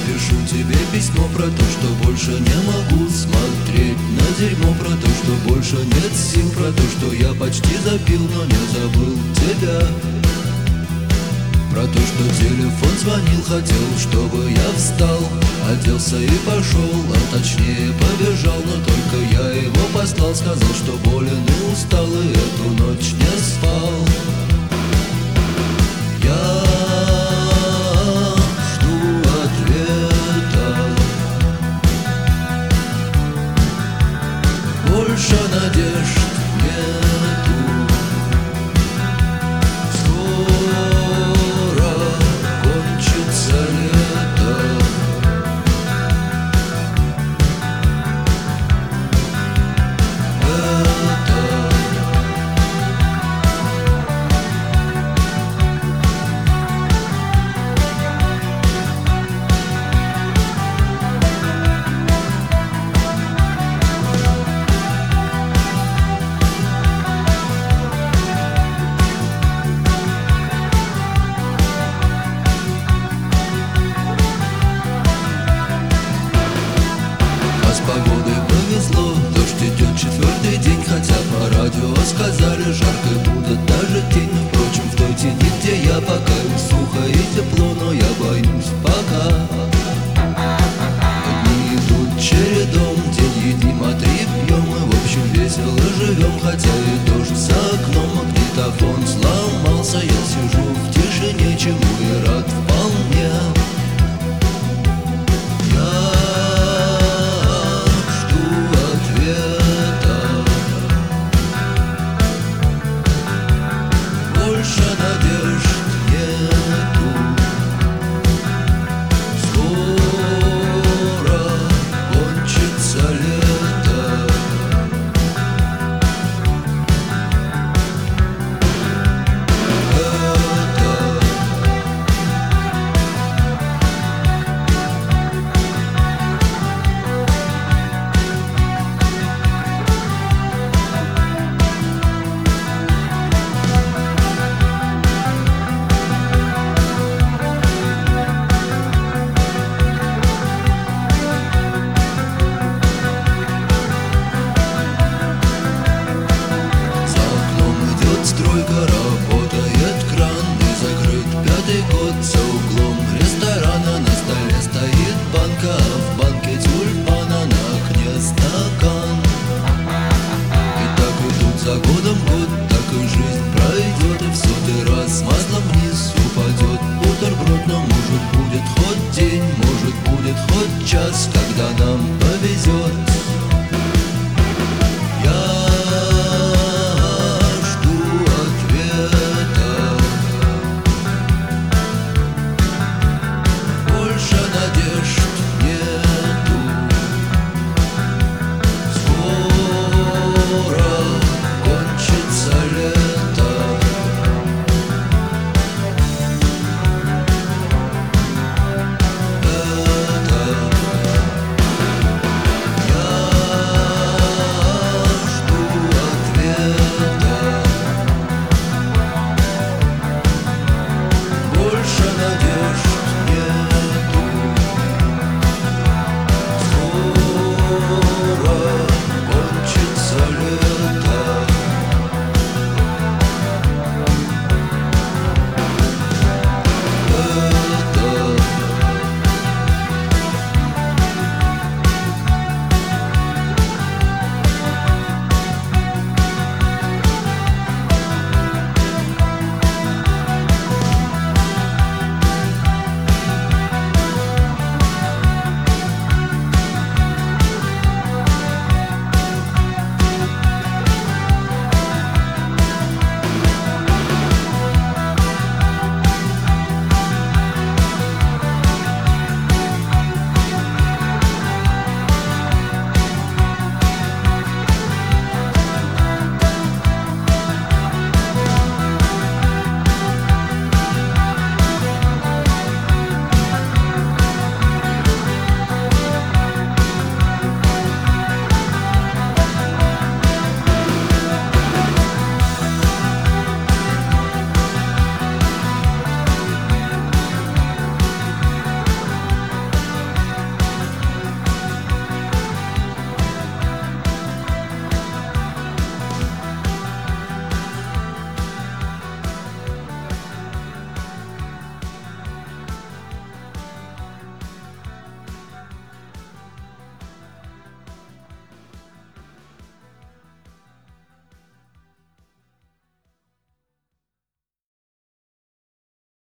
напишу тебе письмо про то, что больше не могу смотреть на дерьмо, про то, что больше нет сил, про то, что я почти запил, но не забыл тебя. Про то, что телефон звонил, хотел, чтобы я встал, оделся и пошел, а точнее побежал. Но только я его послал, сказал, что болен и устал, и эту ночь не спал. Я жду ответа, больше надежд нету. С погодой повезло, дождь идет четвертый день, хотя по радио сказали, жарко будет даже тень. Впрочем, в той тени, где я, пока сухо и тепло, но я боюсь пока. Дни идут чередом, день едим, а три пьем, и в общем весело живем, хотя и дождь за окном, магнитофон сломался. Я сижу в тишине, чему и рад вполне. Стройка, работает кран, и закрыт пятый год. За углом ресторана на столе стоит банка, а в банке тюльпана, на окне стакан. И так идут за годом год, так и жизнь пройдет, и в сотый раз маслом вниз упадет бутерброд. Но может будет хоть день, может будет хоть час, когда нам